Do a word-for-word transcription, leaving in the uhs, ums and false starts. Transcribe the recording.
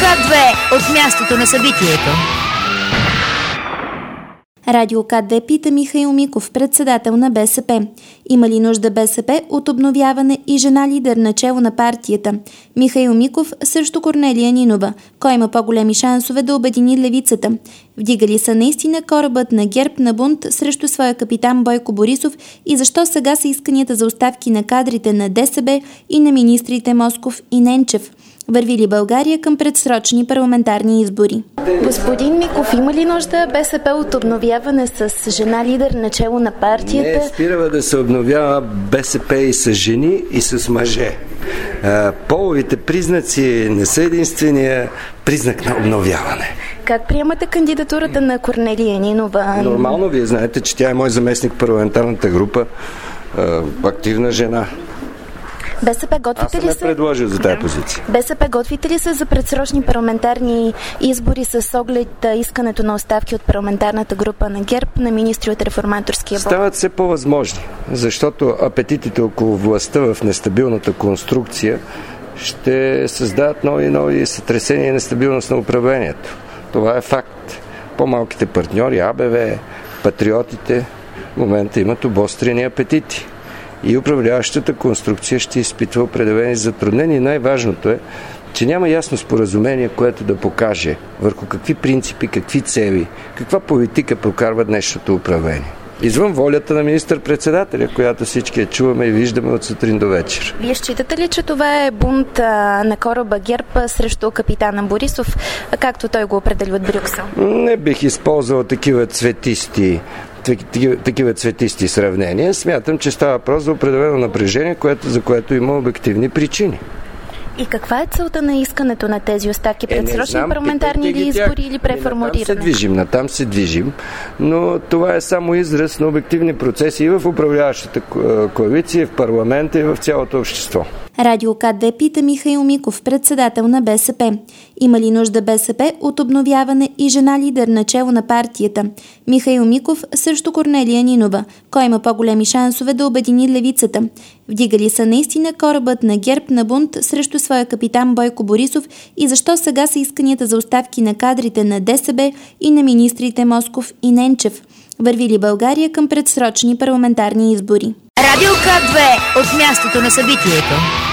К две от мястото на събитието. Радио К две пита Михаил Миков, председател на БСП. Има ли нужда БСП от обновяване и жена лидер начело на партията? Михаил Миков срещу Корнелия Нинова. Кой има по-големи шансове да обедини левицата? Вдига ли са наистина корабът на ГЕРБ на бунт срещу своя капитан Бойко Борисов и защо сега са исканията за оставки на кадрите на ДСБ и на министрите Москов и Ненчев? Върви ли България към предсрочни парламентарни избори? Господин Миков, има ли нужда БСП от обновяване с жена лидер начело на партията? Не спира да се обновява БСП и с жени, и с мъже. Половите признаци не са единствения признак на обновяване. Как приемате кандидатурата на Корнелия Нинова? Нормално, вие знаете, че тя е мой заместник в парламентарната група, активна жена. БСП готвите ли Аз съм предложил за тази позиция. БСП готвите ли са за предсрочни парламентарни избори с оглед искането на оставки от парламентарната група на ГЕРБ на министри от реформаторския блок? Стават все по-възможни, защото апетитите около властта в нестабилната конструкция ще създадат нови и нови сътресения и нестабилност на управлението. Това е факт. По-малките партньори, АБВ, патриотите в момента имат обострени апетити. И управляващата конструкция ще изпитва определени затруднения. Най-важното е, че няма ясно споразумение, което да покаже върху какви принципи, какви цели, каква политика прокарва днешното управление. Извън волята на министър-председателя, която всички я чуваме и виждаме от сутрин до вечер. Вие считате ли, че това е бунт а, на кораба ГЕРБ срещу капитана Борисов, както той го определи от Брюксел? Не бих използвал такива цветисти Такива, такива цветисти сравнения. Смятам, че става въпрос за определено напрежение, което, за което има обективни причини. И каква е целта на искането на тези оставки? Предсрочни е, парламентарни или избори или преформулиране? Натам се движим, натам се движим, но това е само израз на обективни процеси и в управляващата коалиция, и в парламента, и в цялото общество. Радио К две пита Михаил Миков, председател на БСП. Има ли нужда БСП от обновяване и жена лидер начело на партията? Михаил Миков срещу Корнелия Нинова. Кой има по-големи шансове да обедини левицата? Вдига ли са наистина корабът на ГЕРБ на бунт срещу своя капитан Бойко Борисов и защо сега са исканията за оставки на кадрите на ДСБ и на министрите Москов и Ненчев? Върви ли България към предсрочни парламентарни избори? Радио К две от мястото на събитието.